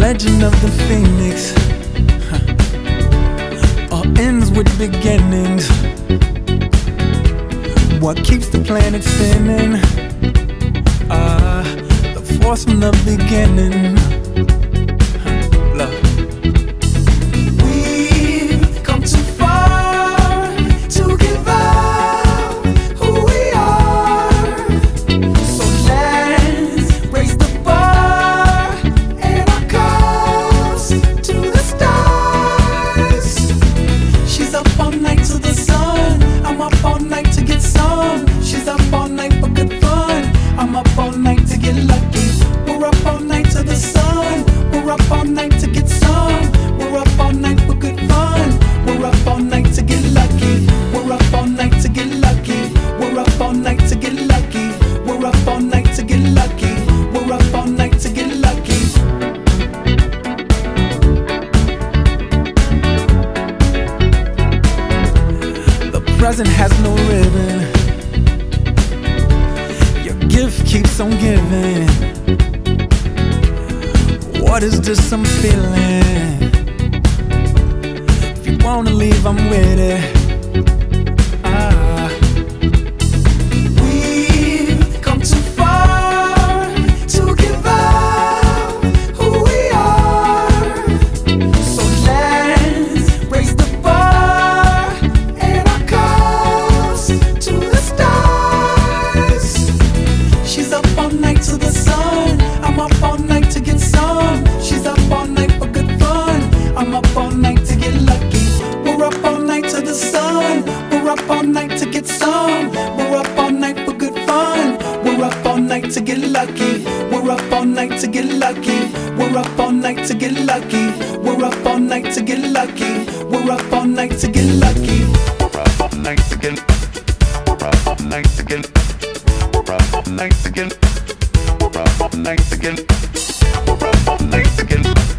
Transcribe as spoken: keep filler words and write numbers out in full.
legend of the phoenix huh. All ends with beginnings. What keeps the planet spinning? Ah, uh, the force from the beginning. Huh. Love. Present has no ribbon. Your gift keeps on giving. What is this I'm feeling? If you wanna leave, I'm with it. Ah. We've come too far to give up who we are. So let's raise the bar and our cups to the stars. She's up all night to the sun. I'm up all night to get some. She's up all night for good fun. I'm up all night to get lucky. We're up all night to the sun. We're up all night to get some. We're up all night for good fun. We're up all night to get lucky. We're up all night to get lucky. We're up all night to get lucky. We're up all night to get lucky. We're up all night to get lucky. We're up all night to get. We're up all night to get. We're up all night to get. We're up all night to get. We're up all night to get.